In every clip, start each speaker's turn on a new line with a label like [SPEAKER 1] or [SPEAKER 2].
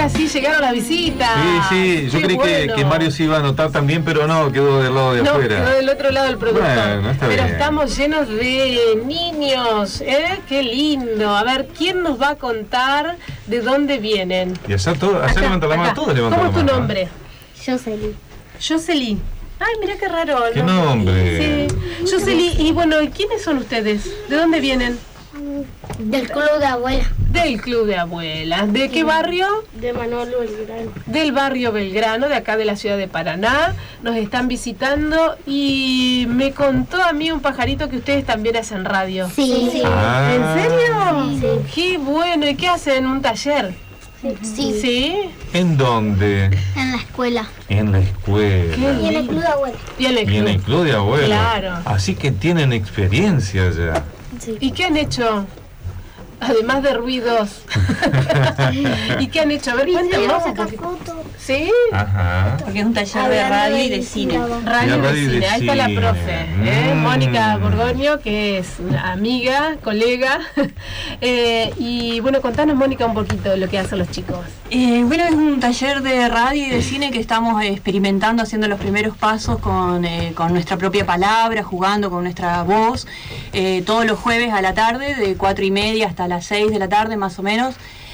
[SPEAKER 1] Ahora sí llegaron las visitas.
[SPEAKER 2] Sí, yo creí que Mario se iba a anotar también, pero no, quedó del lado de afuera.
[SPEAKER 1] Quedó del otro lado del productor.
[SPEAKER 2] Bueno, está
[SPEAKER 1] pero
[SPEAKER 2] bien.
[SPEAKER 1] estamos llenos de niños, ¿eh? Qué lindo. A ver, ¿quién nos va a contar de dónde vienen?
[SPEAKER 2] Y allá levanta la mano, todos levantan la mano.
[SPEAKER 1] ¿Cómo es tu nombre?
[SPEAKER 3] Jocelyn.
[SPEAKER 1] Ay, mira qué raro.
[SPEAKER 2] ¿Qué nombre?
[SPEAKER 1] Sí. Jocelyn, y bueno, ¿quiénes son ustedes? ¿De dónde vienen?
[SPEAKER 3] Del Club de Abuelas.
[SPEAKER 1] Del Club de Abuelas. ¿De qué barrio?
[SPEAKER 3] De Manuel Belgrano.
[SPEAKER 1] Del barrio Belgrano, de acá de la ciudad de Paraná. Nos están visitando y me contó a mí un pajarito que ustedes también hacen radio.
[SPEAKER 3] Sí.
[SPEAKER 1] ¿En serio?
[SPEAKER 3] Sí.
[SPEAKER 1] Qué bueno. ¿Y qué hacen? ¿Un taller?
[SPEAKER 3] Sí.
[SPEAKER 1] ¿Sí?
[SPEAKER 2] ¿En dónde?
[SPEAKER 3] En la escuela.
[SPEAKER 2] En la escuela.
[SPEAKER 1] Qué
[SPEAKER 3] Y en el Club de Abuelas.
[SPEAKER 1] Y en el club.
[SPEAKER 2] Y en el club de abuelos.
[SPEAKER 1] Claro.
[SPEAKER 2] Así que tienen experiencia ya.
[SPEAKER 3] Sí.
[SPEAKER 1] ¿Y qué han hecho? Además de ruidos. ¿Y qué han hecho? A ver, cuéntanos un poquito. ¿Sí?
[SPEAKER 2] Ajá.
[SPEAKER 4] Porque es un taller de radio y de cine.
[SPEAKER 1] Radio
[SPEAKER 2] radio
[SPEAKER 1] y
[SPEAKER 2] y de
[SPEAKER 1] cine. Ahí está la
[SPEAKER 2] cine.
[SPEAKER 1] profe,
[SPEAKER 2] Mm.
[SPEAKER 1] Mónica Borgoño, que es una amiga, colega. Y bueno, contanos, Mónica, un poquito de lo que hacen los chicos.
[SPEAKER 4] Bueno, es un taller de radio y de cine que estamos experimentando, haciendo los primeros pasos con nuestra propia palabra, jugando con nuestra voz, todos los jueves a la tarde, de 4:30 hasta las 6 de la tarde más o menos.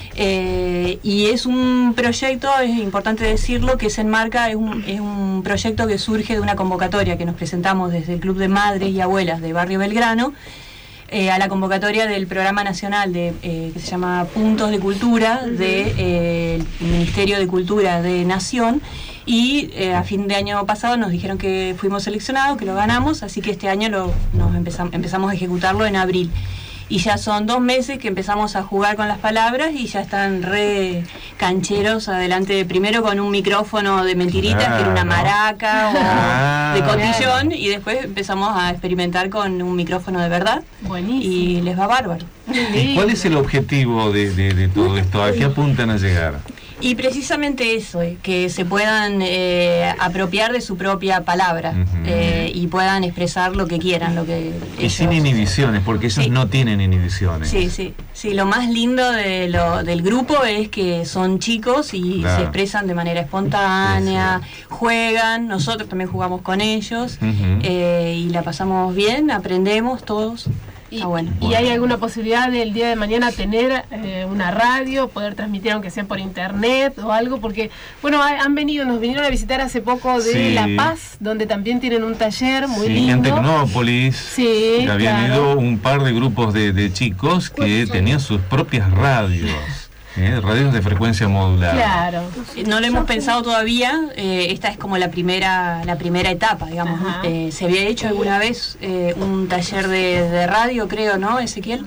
[SPEAKER 4] Y es un proyecto, es importante decirlo, que se enmarca, es un proyecto que surge de una convocatoria que nos presentamos desde el Club de Madres y Abuelas de Barrio Belgrano, a la convocatoria del Programa Nacional que se llama Puntos de Cultura del Ministerio de Cultura de Nación, y a fin de año pasado nos dijeron que fuimos seleccionados, que lo ganamos, así que este año empezamos a ejecutarlo en abril. Y ya son 2 meses que empezamos a jugar con las palabras y ya están re cancheros adelante, primero con un micrófono de mentiritas, que era una maraca o de cotillón, y después empezamos a experimentar con un micrófono de verdad.
[SPEAKER 1] Buenísimo.
[SPEAKER 4] Y les va bárbaro.
[SPEAKER 2] ¿Y cuál es el objetivo de todo esto? ¿A qué apuntan a llegar?
[SPEAKER 4] Y precisamente eso, que se puedan apropiar de su propia palabra y puedan expresar lo que quieran, lo que
[SPEAKER 2] Y
[SPEAKER 4] ellos...
[SPEAKER 2] sin inhibiciones, porque ellos
[SPEAKER 4] Sí.
[SPEAKER 2] no tienen inhibiciones.
[SPEAKER 4] Sí, lo más lindo del grupo es que son chicos y
[SPEAKER 2] Claro.
[SPEAKER 4] se expresan de manera espontánea, juegan, nosotros también jugamos con ellos, y la pasamos bien, aprendemos todos.
[SPEAKER 1] ¿Y,
[SPEAKER 4] bueno.
[SPEAKER 1] ¿Y hay alguna posibilidad del día de mañana tener una radio, poder transmitir aunque sea por internet o algo? Porque, bueno, nos vinieron a visitar hace poco de
[SPEAKER 2] Sí.
[SPEAKER 1] La Paz, donde también tienen un taller muy
[SPEAKER 2] Sí,
[SPEAKER 1] lindo.
[SPEAKER 2] en Tecnópolis
[SPEAKER 1] Sí,
[SPEAKER 2] habían
[SPEAKER 1] claro.
[SPEAKER 2] ido un par de grupos de chicos que tenían sus propias radios, radios de frecuencia modulada.
[SPEAKER 1] Claro.
[SPEAKER 4] No lo hemos pensado todavía, esta es como la primera etapa, digamos.
[SPEAKER 1] Ajá.
[SPEAKER 4] Se había hecho alguna vez un taller de radio, creo, ¿no, Ezequiel?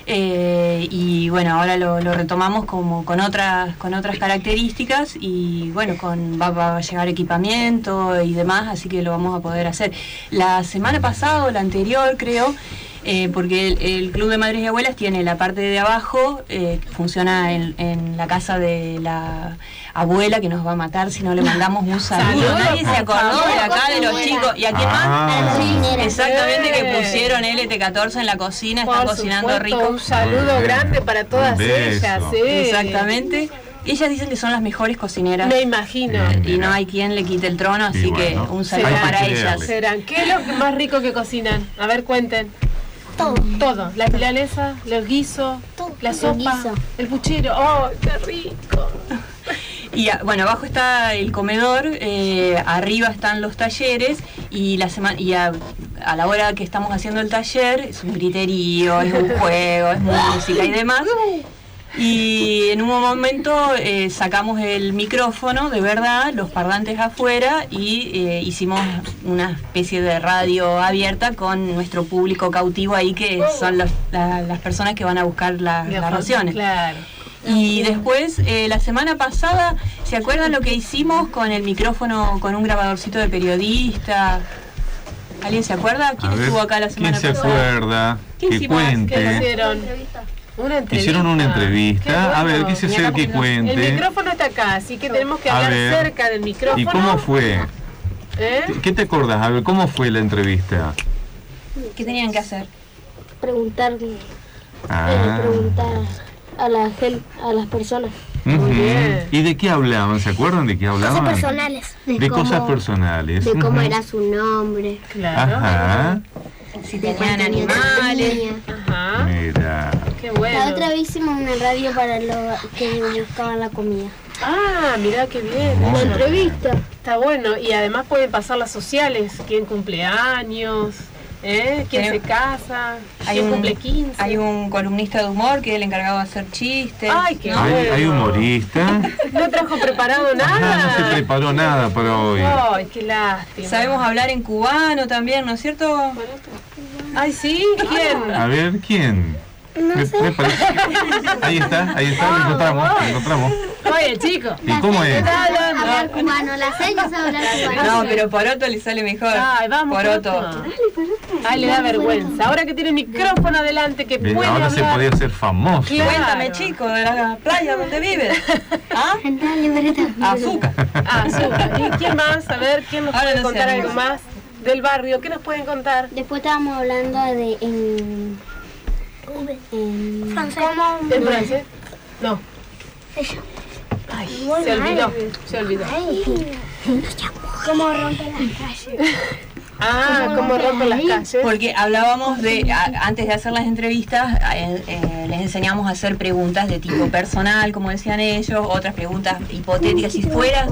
[SPEAKER 4] Y bueno, ahora lo retomamos como con otras características, y bueno, va a llegar equipamiento y demás, así que lo vamos a poder hacer. La semana pasada o la anterior, creo, porque el Club de Madres y Abuelas tiene la parte de abajo, que funciona en la casa de la abuela, que nos va a matar si no le mandamos un saludo.
[SPEAKER 1] Saludos,
[SPEAKER 4] Nadie se acordó de acá de los chicos. ¿Y a quién más? Exactamente, que pusieron LT14 en la cocina, están
[SPEAKER 1] Por
[SPEAKER 4] cocinando
[SPEAKER 1] supuesto,
[SPEAKER 4] rico.
[SPEAKER 1] Un saludo
[SPEAKER 2] Muy bien.
[SPEAKER 1] grande para todas
[SPEAKER 2] Un beso.
[SPEAKER 1] ellas. Sí.
[SPEAKER 4] Exactamente. Ellas dicen que son las mejores cocineras.
[SPEAKER 1] Me imagino.
[SPEAKER 2] Bien.
[SPEAKER 4] Y no hay quien le quite el trono, así
[SPEAKER 2] bueno,
[SPEAKER 4] que un saludo
[SPEAKER 2] hay que
[SPEAKER 4] para
[SPEAKER 2] creerle.
[SPEAKER 4] ellas.
[SPEAKER 1] Serán. ¿Qué es lo más rico que cocinan? A ver, cuenten. Todo. La milanesa, los guisos, la sopa,
[SPEAKER 3] guiso.
[SPEAKER 1] el puchero. ¡Oh, qué rico!
[SPEAKER 4] Y bueno, abajo está el comedor, arriba están los talleres, y a la hora que estamos haciendo el taller es un griterío, es un juego, es música y demás. Y en un momento sacamos el micrófono, de verdad, los parlantes afuera, y hicimos una especie de radio abierta con nuestro público cautivo ahí, que son las personas que van a buscar las raciones.
[SPEAKER 1] Claro.
[SPEAKER 4] Y después, la semana pasada, ¿se acuerdan lo que hicimos con el micrófono, con un grabadorcito de periodista? ¿Alguien se acuerda? ¿Quién
[SPEAKER 2] A ver,
[SPEAKER 4] estuvo acá la semana
[SPEAKER 2] ¿quién se
[SPEAKER 4] pasada?
[SPEAKER 2] acuerda?
[SPEAKER 4] ¿Qué
[SPEAKER 2] Que
[SPEAKER 4] hicimos?
[SPEAKER 1] ¿Qué
[SPEAKER 2] cuente.
[SPEAKER 1] hicieron? Una entrevista.
[SPEAKER 2] Hicieron una
[SPEAKER 1] Qué
[SPEAKER 2] entrevista. A ver,
[SPEAKER 1] bueno.
[SPEAKER 2] ¿qué se hace? Que
[SPEAKER 1] El
[SPEAKER 2] cuente.
[SPEAKER 1] micrófono está acá, así que tenemos que
[SPEAKER 2] A
[SPEAKER 1] hablar
[SPEAKER 2] ver.
[SPEAKER 1] cerca del micrófono.
[SPEAKER 2] ¿Y cómo fue?
[SPEAKER 1] ¿Eh?
[SPEAKER 2] ¿Qué te acordás? A ver, ¿cómo fue la entrevista?
[SPEAKER 4] ¿Qué tenían que hacer?
[SPEAKER 3] Preguntar
[SPEAKER 2] Ah.
[SPEAKER 3] a la gente, a las personas.
[SPEAKER 1] Muy bien.
[SPEAKER 2] ¿Y de qué hablaban? ¿Se acuerdan de qué hablaban?
[SPEAKER 3] Cosas personales.
[SPEAKER 2] De cosas personales.
[SPEAKER 3] De cómo era su nombre.
[SPEAKER 1] Claro.
[SPEAKER 2] Ajá.
[SPEAKER 4] Si
[SPEAKER 3] de
[SPEAKER 4] tenían
[SPEAKER 3] cuántos nietos
[SPEAKER 4] animales.
[SPEAKER 3] tenía.
[SPEAKER 1] Ajá.
[SPEAKER 2] Mira.
[SPEAKER 1] Qué bueno.
[SPEAKER 3] La otra vez hicimos una radio para los que buscaban la comida.
[SPEAKER 1] Ah, mirá qué bien.
[SPEAKER 2] Muy
[SPEAKER 3] La
[SPEAKER 2] bien.
[SPEAKER 3] entrevista.
[SPEAKER 1] Está bueno. Y además pueden pasar las sociales. ¿Quién cumple años? ¿Quién se casa? ¿Quién cumple 15?
[SPEAKER 4] Hay un columnista de humor que es el encargado de hacer chistes.
[SPEAKER 1] Ay, qué
[SPEAKER 2] Hay humorista.
[SPEAKER 1] ¿No trajo preparado nada?
[SPEAKER 2] No se preparó nada para hoy.
[SPEAKER 1] Ay, qué lástima.
[SPEAKER 4] Sabemos hablar en cubano también, ¿no es cierto?
[SPEAKER 1] Ay, ¿sí? ¿Quién?
[SPEAKER 2] A ver, ¿quién? Me parece que- Ahí está, lo encontramos.
[SPEAKER 1] Oye, chico.
[SPEAKER 2] ¿Y cómo es?
[SPEAKER 3] Hablar cubano, las ellos hablar cubano.
[SPEAKER 4] No, pero Poroto le sale mejor.
[SPEAKER 1] Ay, vamos.
[SPEAKER 4] Poroto.
[SPEAKER 1] Ay, le da vergüenza. Ahora que tiene micrófono adelante, que
[SPEAKER 2] Bien,
[SPEAKER 1] puede
[SPEAKER 2] ahora se
[SPEAKER 1] hablar.
[SPEAKER 2] podía hacer famoso.
[SPEAKER 1] Claro.
[SPEAKER 4] Cuéntame, chico, de la playa donde vives. ¿Ah?
[SPEAKER 3] Dale, Berta.
[SPEAKER 4] Azúcar.
[SPEAKER 1] Ah, azúcar. ¿Y quién más? A ver, ¿quién nos
[SPEAKER 4] Ahora
[SPEAKER 1] puede
[SPEAKER 4] no sé,
[SPEAKER 1] contar
[SPEAKER 4] no
[SPEAKER 1] algo
[SPEAKER 4] sé.
[SPEAKER 1] más del barrio? ¿Qué nos pueden contar?
[SPEAKER 3] Después estábamos hablando de en francés.
[SPEAKER 1] ¿En francés? No. Ay, se olvidó.
[SPEAKER 3] ¿Cómo rompen las calles?
[SPEAKER 1] Ah, cómo rompen las calles.
[SPEAKER 4] Porque hablábamos de, antes de hacer las entrevistas, les enseñamos a hacer preguntas de tipo personal, como decían ellos, otras preguntas hipotéticas. Si fueras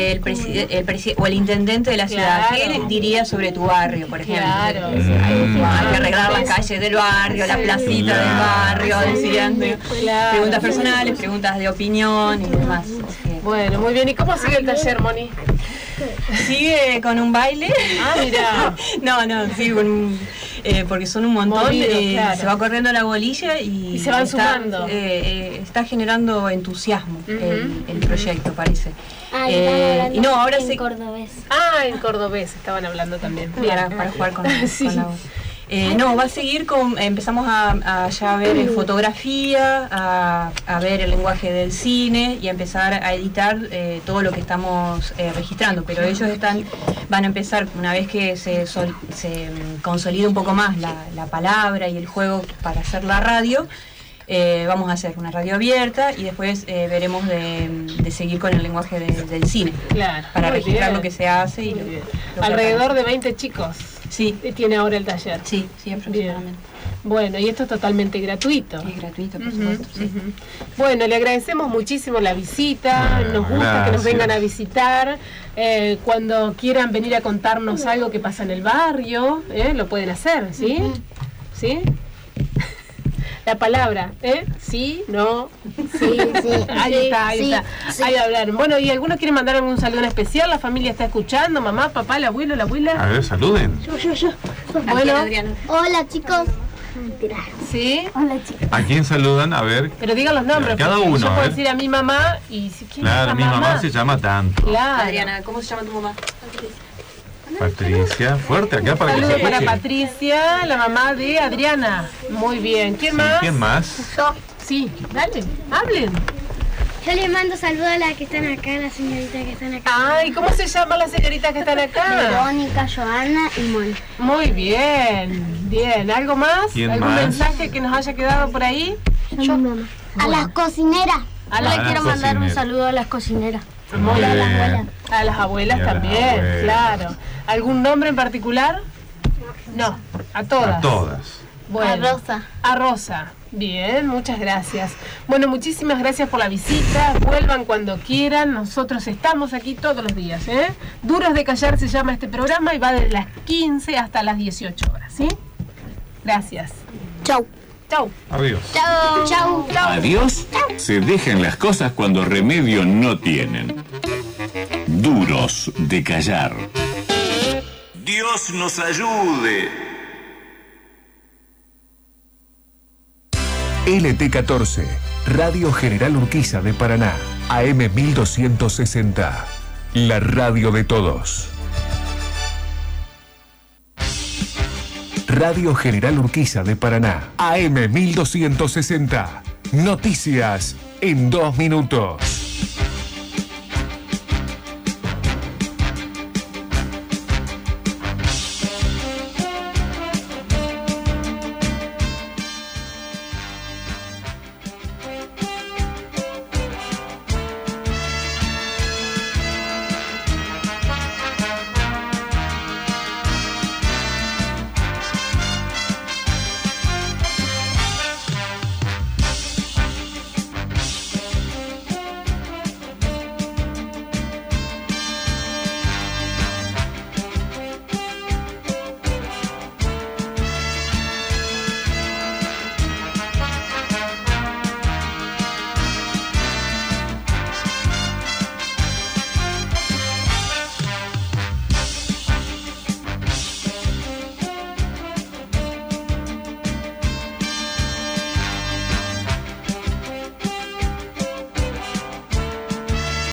[SPEAKER 4] o el intendente de la ciudad,
[SPEAKER 1] Claro.
[SPEAKER 4] ¿qué dirías sobre tu barrio, por ejemplo?
[SPEAKER 1] Claro.
[SPEAKER 4] Hay que arreglar las calles del barrio, la placita del barrio, decían.
[SPEAKER 1] Claro.
[SPEAKER 4] Preguntas personales, preguntas de opinión y demás. Así que
[SPEAKER 1] Bueno, muy bien. ¿Y cómo sigue el taller, Moni?
[SPEAKER 4] sigue con un baile.
[SPEAKER 1] Ah, mira.
[SPEAKER 4] No, sigue con un, porque son un montón.
[SPEAKER 1] Movido, claro.
[SPEAKER 4] Se va corriendo la bolilla y
[SPEAKER 1] se van
[SPEAKER 4] está,
[SPEAKER 1] sumando.
[SPEAKER 4] Está generando entusiasmo el proyecto, parece.
[SPEAKER 3] Ah, y estamos hablando
[SPEAKER 4] y no, ahora
[SPEAKER 3] en
[SPEAKER 4] se
[SPEAKER 3] cordobés.
[SPEAKER 1] Ah, en cordobés estaban hablando también. Bien.
[SPEAKER 4] para jugar con,
[SPEAKER 1] Sí.
[SPEAKER 4] con la voz. No, va a seguir con, empezamos a ya ver fotografía, a ver el lenguaje del cine y a empezar a editar todo lo que estamos registrando, pero ellos van a empezar, una vez que se consolide un poco más la palabra y el juego para hacer la radio, vamos a hacer una radio abierta y después veremos de seguir con el lenguaje del cine,
[SPEAKER 1] Claro.
[SPEAKER 4] para
[SPEAKER 1] Muy
[SPEAKER 4] registrar
[SPEAKER 1] bien.
[SPEAKER 4] lo que se hace y
[SPEAKER 1] Muy bien.
[SPEAKER 4] lo
[SPEAKER 1] Alrededor de 20 chicos
[SPEAKER 4] Sí,
[SPEAKER 1] tiene ahora el taller.
[SPEAKER 4] sí, aproximadamente.
[SPEAKER 1] Bueno, y esto es totalmente gratuito.
[SPEAKER 4] Es gratuito, por
[SPEAKER 1] Ujú,
[SPEAKER 4] supuesto, sí.
[SPEAKER 1] ujú. Bueno, le agradecemos muchísimo la visita,
[SPEAKER 2] Bueno,
[SPEAKER 1] nos gusta que nos
[SPEAKER 2] gracias.
[SPEAKER 1] vengan a visitar, cuando quieran venir a contarnos algo que pasa en el barrio, lo pueden hacer, ¿sí? ¿Sí? La palabra, sí, no,
[SPEAKER 3] Sí, sí.
[SPEAKER 1] ahí está,
[SPEAKER 3] sí.
[SPEAKER 1] ahí hablaron. Bueno, ¿y algunos quieren mandar algún saludo en especial? ¿La familia está escuchando? ¿Mamá, papá, el abuelo, la
[SPEAKER 2] A
[SPEAKER 1] abuela?
[SPEAKER 2] ver, saluden.
[SPEAKER 1] Bueno,
[SPEAKER 4] Adriana.
[SPEAKER 3] Hola, chicos.
[SPEAKER 1] ¿sí?
[SPEAKER 3] Hola, chicos.
[SPEAKER 2] ¿A quién saludan? A ver.
[SPEAKER 1] Pero digan los nombres.
[SPEAKER 2] Cada
[SPEAKER 1] porque
[SPEAKER 2] uno,
[SPEAKER 1] Yo
[SPEAKER 2] a
[SPEAKER 1] puedo
[SPEAKER 2] ver.
[SPEAKER 1] decir a mi mamá y si ¿quién
[SPEAKER 2] Claro,
[SPEAKER 1] es
[SPEAKER 2] mi
[SPEAKER 1] la
[SPEAKER 2] mamá se llama tanto.
[SPEAKER 1] Claro.
[SPEAKER 4] Adriana, ¿cómo se llama tu mamá?
[SPEAKER 2] Patricia, fuerte acá para que
[SPEAKER 1] Saludo
[SPEAKER 2] se
[SPEAKER 1] para
[SPEAKER 2] escuche.
[SPEAKER 1] Patricia, la mamá de Adriana. Muy bien. ¿Quién
[SPEAKER 2] Sí,
[SPEAKER 1] más?
[SPEAKER 2] ¿quién más?
[SPEAKER 3] Yo.
[SPEAKER 1] Sí, dale, hablen.
[SPEAKER 3] Yo le mando saludos a las que están acá, a las señoritas que están acá.
[SPEAKER 1] Ay, ¿cómo se llaman las señoritas que están acá?
[SPEAKER 3] Verónica, Joana y Moni.
[SPEAKER 1] Muy bien, bien. ¿Algo más?
[SPEAKER 2] ¿Quién
[SPEAKER 1] ¿Algún
[SPEAKER 2] más?
[SPEAKER 1] mensaje que nos haya quedado por ahí?
[SPEAKER 3] Yo. A las cocineras.
[SPEAKER 1] A
[SPEAKER 3] Yo
[SPEAKER 1] las
[SPEAKER 3] le quiero mandar un
[SPEAKER 2] cocineras.
[SPEAKER 3] saludo a las cocineras.
[SPEAKER 1] Muy
[SPEAKER 3] Y a las
[SPEAKER 2] bien.
[SPEAKER 3] abuelas.
[SPEAKER 1] A las abuelas
[SPEAKER 2] Y a las
[SPEAKER 1] también,
[SPEAKER 2] abuelas.
[SPEAKER 1] claro. ¿Algún nombre en particular? No, a todas.
[SPEAKER 2] A todas.
[SPEAKER 1] Bueno.
[SPEAKER 3] A Rosa.
[SPEAKER 1] A Rosa. Bien, muchas gracias. Bueno, muchísimas gracias por la visita. Vuelvan cuando quieran. Nosotros estamos aquí todos los días. Duros de Callar se llama este programa y va desde las 15 hasta las 18 horas. ¿Sí? Gracias.
[SPEAKER 3] Chau.
[SPEAKER 1] Chau.
[SPEAKER 2] Adiós.
[SPEAKER 3] Chau. Chau.
[SPEAKER 5] Adiós. Se dejan las cosas cuando remedio no tienen. Duros de callar. Dios nos ayude.
[SPEAKER 6] LT14, Radio General Urquiza de Paraná, AM 1260, la radio de todos. Radio General Urquiza de Paraná, AM 1260, noticias en 2 minutos.